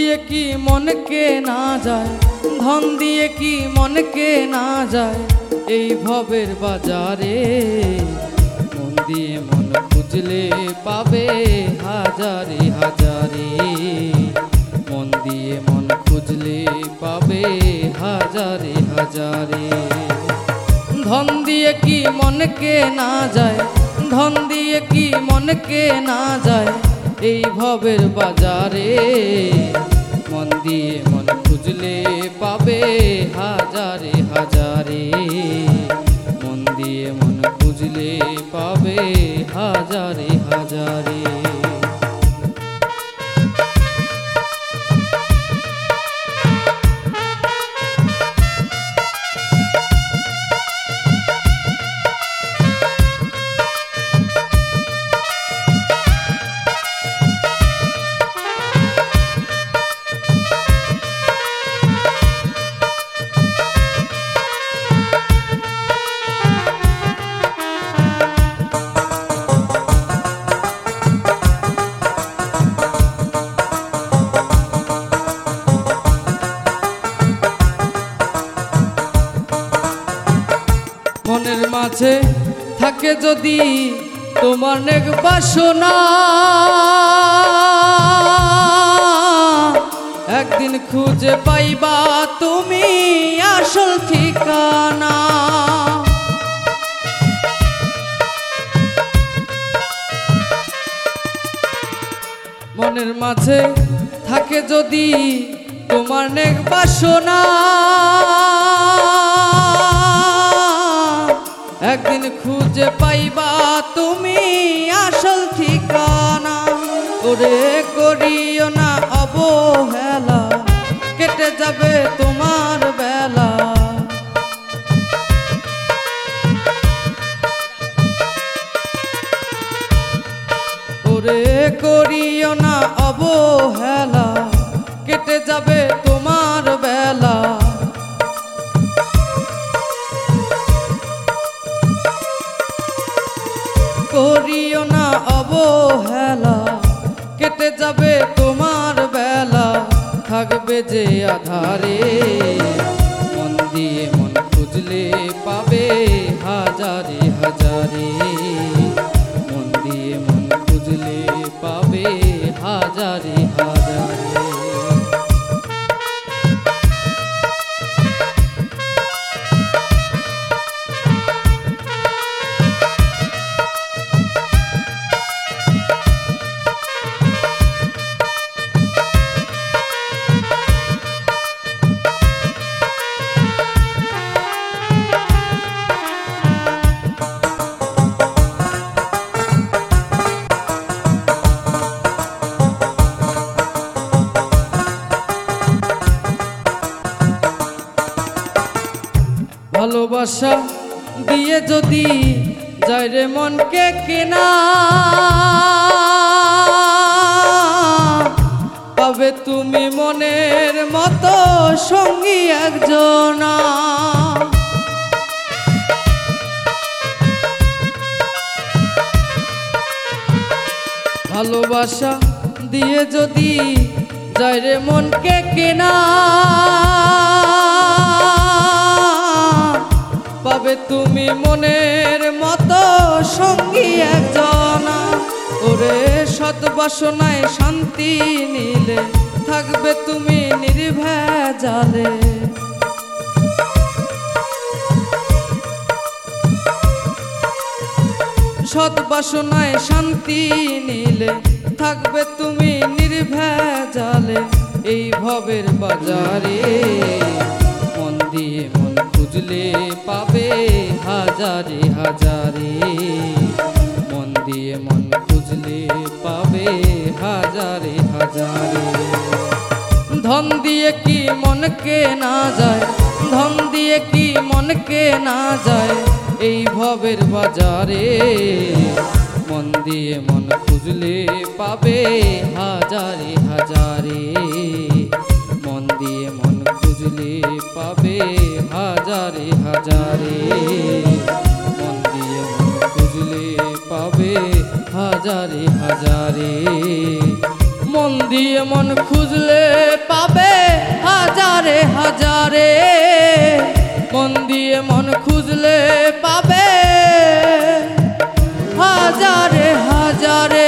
দিয়ে কি মন কেনা যায়, ধন দিয়ে কি মন কেনা যায় এই ভবের বাজারে। মন দিয়ে মন খুঁজলে পাবে হাজারে হাজারে, মন দিয়ে মন খুঁজলে পাবে হাজারে হাজারে। ধন দিয়ে কি মন কেনা যায়, ধন দিয়ে কি মন কেনা যায় এই ভবের বাজারে। মন দিয়ে মন খুঁজলে পাবে হাজারে হাজারে, মন দিয়ে মন খুঁজলে পাবে হাজারে হাজারে। মনের মাঝে থাকে যদি তোমার নেক বাসনা, একদিন খুঁজে পাইবা তুমি আসল ঠিকানা। মনের মাঝে থাকে যদি তোমার নেক বাসনা, একদিন খুঁজে পাইবা তুমি আসল ঠিকানা। ওরে করিও না অবহেলা, কেটে যাবে তোমার বেলা। ওরে করিও না অবহেলা, কেটে যাবে তোমার বেলা। করিও না অবহেলা, কেটে যাবে তোমার বেলা। থাকবে যে আধারে, মন দিয়ে মন খুঁজলে পাবে হাজারে হাজারে, মন দিয়ে মন খুঁজলে পাবে হাজারে হাজারে। ভালোবাসা দিয়ে যদি যায় রে মনকে কেনা, পাবে তুমি মনের মতো সঙ্গী একজনা। ভালোবাসা দিয়ে যদি যায় রে মনকে কেনা, পাবে তুমি মনের মতো সঙ্গী একজনা। ওরে সৎ বাসনায় শান্তি নিলে থাকবে তুমি নির্ভেজালে। সৎ বাসনায় শান্তি নিলে থাকবে তুমি নির্ভেজালে এই ভবের বাজারে। মন দিয়ে মন খুঁজলে পাবে হাজারে হাজারে, মন দিয়ে মন খুঁজলে পাবে হাজারে হাজারে। ধন দিয়ে কি মন কেনা যায়, ধন দিয়ে কি মন কেনা যায় এই ভবের বাজারে। মন দিয়ে মন খুঁজলে পাবে হাজারে হাজারে, মন দিয়ে মন খুঁজলে পাবে হাজারে হাজারে, মন দিয়ে মন খুঁজলে পাবে হাজারে হাজারে। মন দিয়ে মন খুঁজলে পাবে হাজারে হাজারে, মন দিয়ে মন খুঁজলে পাবে হাজারে হাজারে।